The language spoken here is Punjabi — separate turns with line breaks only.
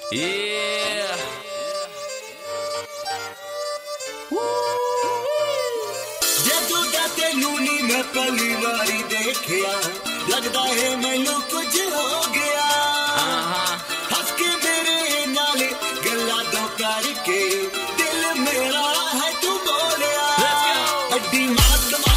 Yeah.
ਜਦੋਂ ਦਾ ਤੈਨੂੰ ਨੀ ਮੈਂ ਪਹਿਲੀ ਵਾਰੀ ਦੇਖਿਆ ਲੱਗਦਾ ਹੈ ਮੈਨੂੰ ਕੁਝ ਹੋ ਗਿਆ ਹੱਸ ਕੇ ਮੇਰੇ ਨਾਲ ਗੱਲਾਂ ਤੋਂ ਕਰਕੇ ਦਿਲ ਮੇਰਾ ਹੈ ਤੂੰ ਬੋਲਿਆ ਅੱਡੀ ਮਾਤ